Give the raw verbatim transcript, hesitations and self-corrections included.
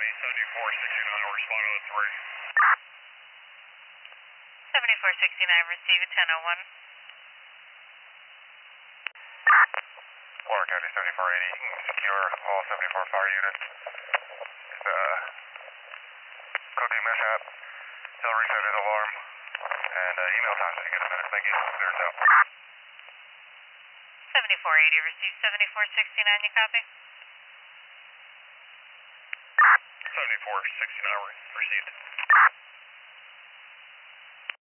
Miami, seventy-four sixty-nine, we're responding to three. seventy-four sixty-nine, receive at ten oh one. Florida County seventy-four eighty, secure all seventy-four fire units. It's a cooking mishap. He'll reset his alarm. And uh, email time if you get a minute. Thank you. Clear out. seventy-four eighty, receive seventy-four sixty-nine, you copy? seventy-four sixty-nine, received.